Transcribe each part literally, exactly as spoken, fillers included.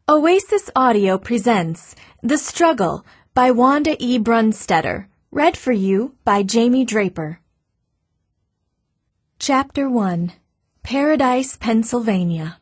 Oasis Audio presents The Struggle by Wanda E. Brunstetter, read for you by Jamie Draper. Chapter one. Paradise, Pennsylvania.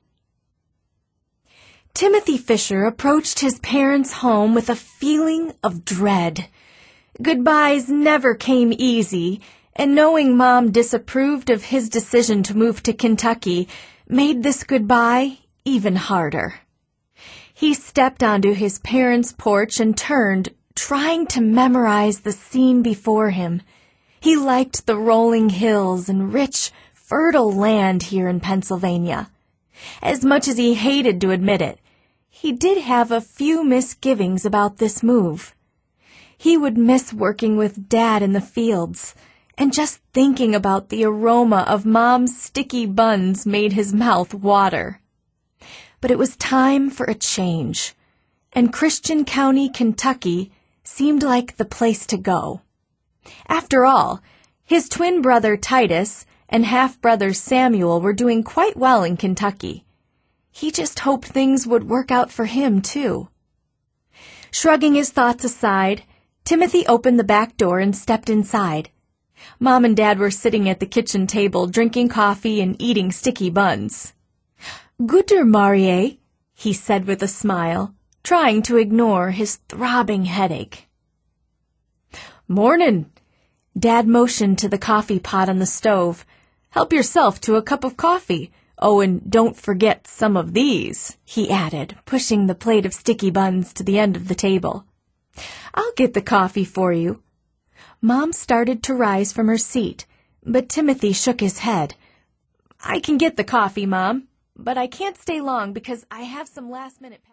Timothy Fisher approached his parents' home with a feeling of dread. Goodbyes never came easy, and knowing Mom disapproved of his decision to move to Kentucky made this goodbye even harder. He stepped onto his parents' porch and turned, trying to memorize the scene before him. He liked the rolling hills and rich, fertile land here in Pennsylvania. As much as he hated to admit it, he did have a few misgivings about this move. He would miss working with Dad in the fields, and just thinking about the aroma of Mom's sticky buns made his mouth water. But it was time for a change, and Christian County, Kentucky, seemed like the place to go. After all, his twin brother Titus and half-brother Samuel were doing quite well in Kentucky. He just hoped things would work out for him, too. Shrugging his thoughts aside, Timothy opened the back door and stepped inside. Mom and Dad were sitting at the kitchen table drinking coffee and eating sticky buns. "Guter, Marie," he said with a smile, trying to ignore his throbbing headache. "Mornin'." Dad motioned to the coffee pot on the stove. "Help yourself to a cup of coffee. Oh, and don't forget some of these," he added, pushing the plate of sticky buns to the end of the table. "I'll get the coffee for you." Mom started to rise from her seat, but Timothy shook his head. "I can get the coffee, Mom, but I can't stay long because I have some last-minute..."